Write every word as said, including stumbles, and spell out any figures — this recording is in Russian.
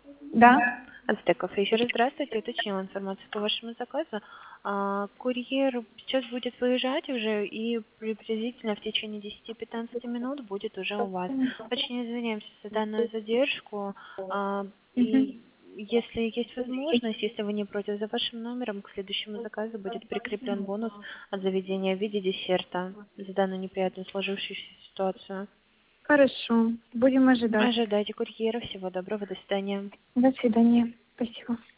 Да. Ацтеков. Еще раз здравствуйте. Уточнила информацию по вашему заказу. А, курьер сейчас будет выезжать уже и приблизительно в течение десяти-пятнадцати минут будет уже у вас. Очень извиняемся за данную задержку. А, Мгм. и если есть возможность, если вы не против, за вашим номером к следующему заказу будет прикреплен бонус от заведения в виде десерта за данную неприятную сложившуюся ситуацию. Хорошо. Будем ожидать. Ожидайте курьера. Всего доброго. До свидания. До свидания. Спасибо.